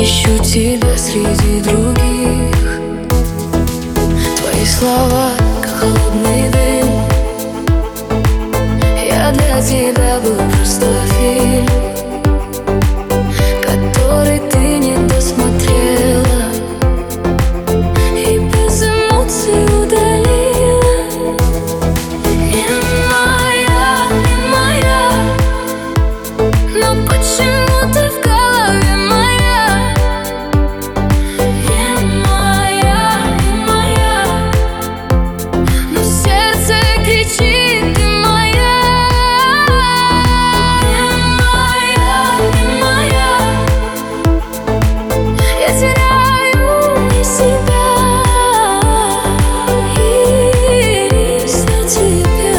ищу тебя среди других. Твои слова, как холодный дым. Я для тебя был просто фильм, который ты не досмотрела и без эмоций удалила. Не моя, не моя, но почему ты в голове моя? Не моя, не моя, но сердце кричит: ты моя. Не моя, не моя, я теряю и себя, из-за тебя.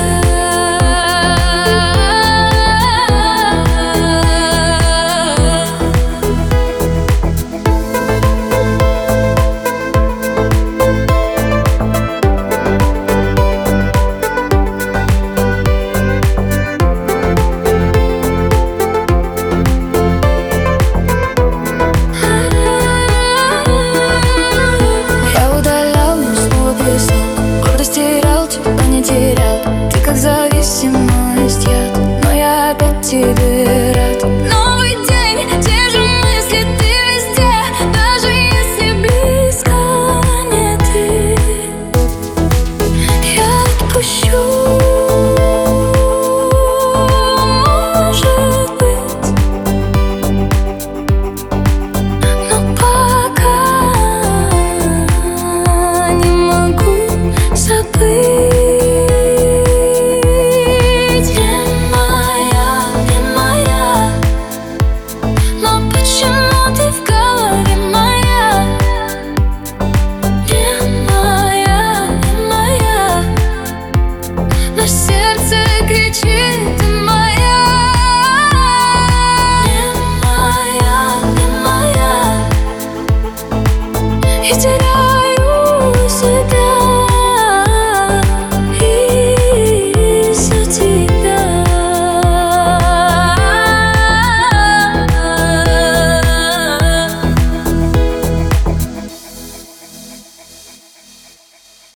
Я удалял, но снова писал. Гордость терял, тебя не терял. Ты как зависимость, яд, но я опять тебе рад. Новый день, те же мысли, ты везде, даже если близко не ты. Я отпущу, может быть, но пока не могу забыть. Не моя, но почему ты в голове моя? Не моя, не моя, но сердце кричит: ты моя. Не моя, не моя, и теряю